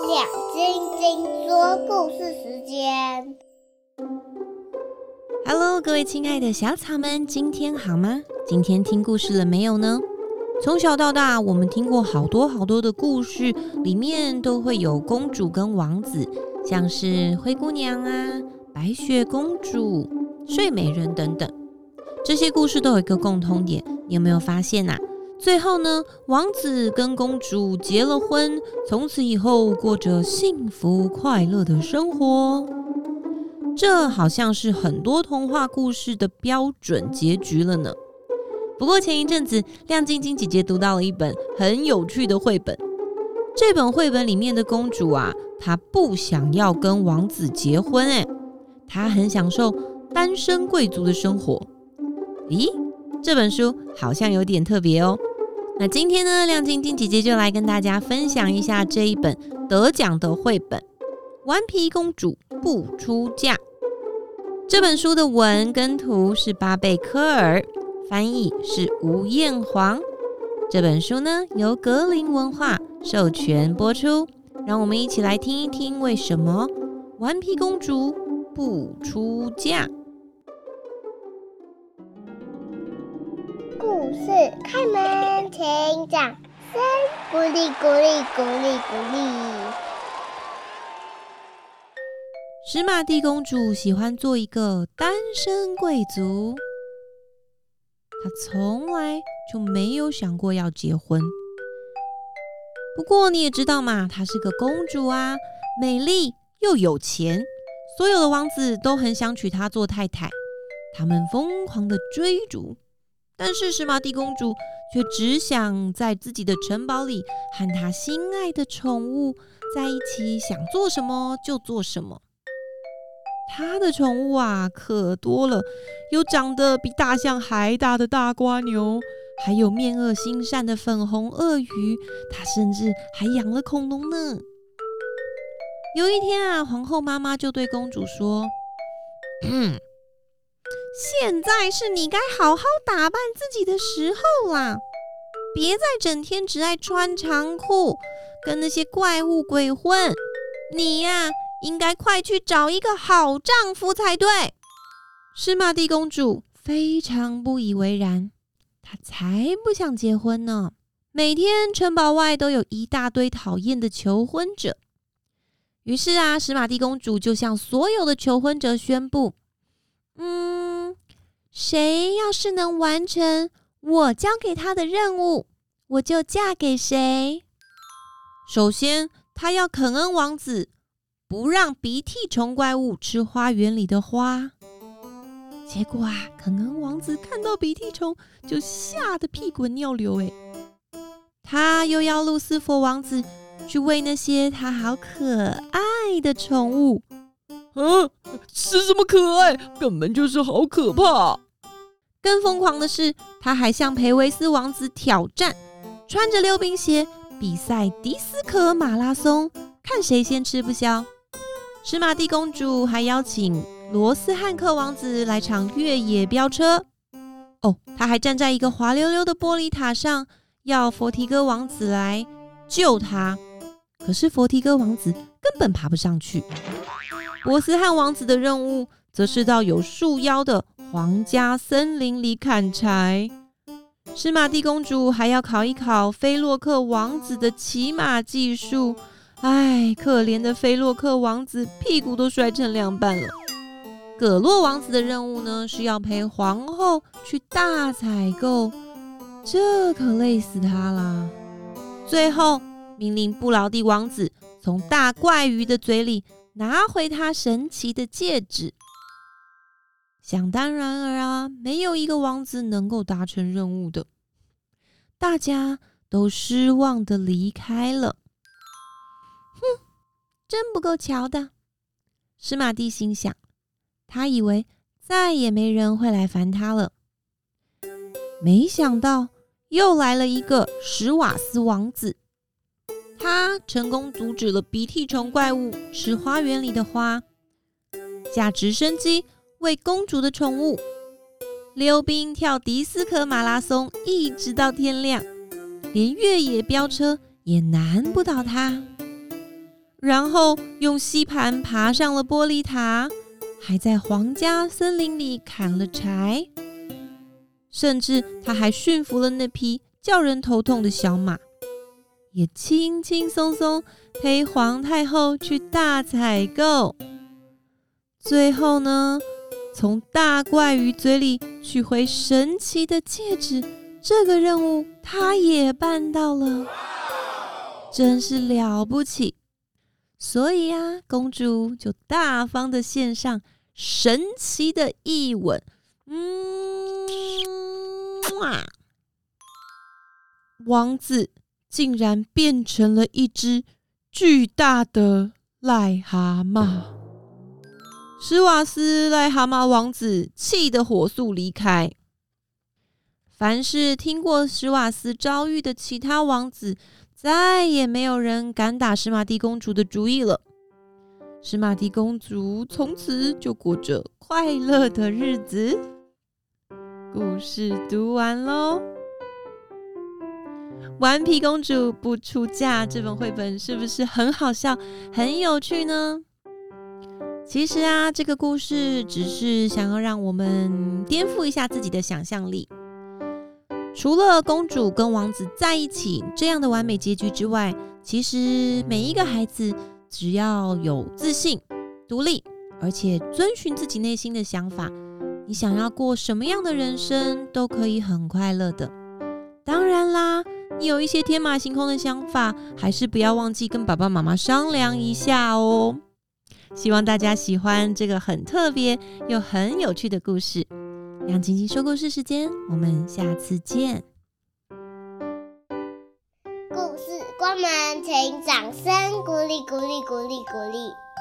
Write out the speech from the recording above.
亮晶晶说故事时间。 Hello， 各位亲爱的小草们，今天好吗？今天听故事了没有呢？从小到大，我们听过好多的故事，里面都会有公主跟王子，像是灰姑娘啊、白雪公主、睡美人等等。这些故事都有一个共通点，你有没有发现啊？最后呢，王子跟公主结了婚，从此以后过着幸福快乐的生活。这好像是很多童话故事的标准结局了呢。不过前一阵子，亮晶晶姐姐读到了一本很有趣的绘本。这本绘本里面的公主啊，她不想要跟王子结婚，她很享受单身贵族的生活。咦，这本书好像有点特别哦。那今天呢，亮晶晶姐姐就来跟大家分享一下这一本得奖的绘本《顽皮公主不出嫁》。这本书的文跟图是巴贝科尔，翻译是吴彦煌。这本书呢，由格林文化授权播出。让我们一起来听一听为什么顽皮公主不出嫁。 故事开门，请掌声鼓励鼓励鼓励鼓励。 史玛蒂公主喜欢做一个单身贵族，她从来就没有想过要结婚。不过你也知道嘛，她是个公主啊，美丽又有钱，所有的王子都很想娶她做太太，他们疯狂的追逐。但是史玛蒂公主却只想在自己的城堡里和她心爱的宠物在一起，想做什么就做什么。她的宠物啊可多了，有长得比大象还大的大蝸牛，还有面恶心善的粉红鳄鱼，她甚至还养了恐龙呢。有一天啊，皇后妈妈就对公主说：现在是你该好好打扮自己的时候啦，别再整天只爱穿长裤，跟那些怪物鬼混。你呀，应该快去找一个好丈夫才对。史玛蒂公主非常不以为然，她才不想结婚呢。每天城堡外都有一大堆讨厌的求婚者。于是啊，史玛蒂公主就向所有的求婚者宣布：谁要是能完成我交给他的任务，我就嫁给谁。首先，她要肯恩王子不让鼻涕虫怪物吃花园里的花。结果啊，肯恩王子看到鼻涕虫就吓得屁滚尿流。他又要路斯佛王子去喂那些他好可爱的宠物。 是什么可爱？根本就是好可怕！ 更疯狂的是，他还向培维斯王子挑战，穿着溜冰鞋比赛迪斯科马拉松，看谁先吃不消。史玛蒂公主还邀请罗斯汉克王子来场越野飙车。他还站在一个滑溜溜的玻璃塔上，要佛提戈王子来救他。可是佛提戈王子根本爬不上去。博斯汉王子的任务则是到有树妖的皇家森林里砍柴。史玛蒂公主还要考一考菲洛克王子的骑马技术。可怜的菲洛克王子屁股都摔成两半了。葛洛王子的任务呢，是要陪皇后去大采购，这可累死他啦。最后命令布劳蒂王子从大怪鱼的嘴里拿回他神奇的戒指。想当然而啊，没有一个王子能够达成任务的，大家都失望的离开了。真不够瞧的，史玛蒂心想。他以为再也没人会来烦他了。没想到又来了一个史瓦斯王子，他成功阻止了鼻涕虫怪物吃花园里的花，驾直升机喂公主的宠物，溜冰跳迪斯科马拉松一直到天亮，连越野飙车也难不倒他。 然后用吸盘爬上了玻璃塔，还在皇家森林里砍了柴，甚至他还驯服了那匹叫人头痛的小马，也轻轻松松陪皇太后去大采购。最后呢，从大怪鱼嘴里取回神奇的戒指，这个任务他也办到了，真是了不起。所以啊，公主就大方的献上神奇的一吻，王子竟然变成了一只巨大的癞蛤蟆。史瓦斯癞蛤蟆王子气得火速离开。凡是听过史瓦斯遭遇的其他王子，再也没有人敢打史玛蒂公主的主意了。史玛蒂公主从此就过着快乐的日子。故事读完咯。顽皮公主不出嫁这本绘本是不是很好笑很有趣呢？其实啊，这个故事只是想要让我们颠覆一下自己的想象力。除了公主跟王子在一起这样的完美结局之外，其实每一个孩子只要有自信、独立，而且遵循自己内心的想法，你想要过什么样的人生都可以很快乐的。当然啦，你有一些天马行空的想法，还是不要忘记跟爸爸妈妈商量一下哦。希望大家喜欢这个很特别又很有趣的故事。亮晶晶说故事时间，我们下次见。 故事关门，请掌声鼓励鼓励鼓励鼓励。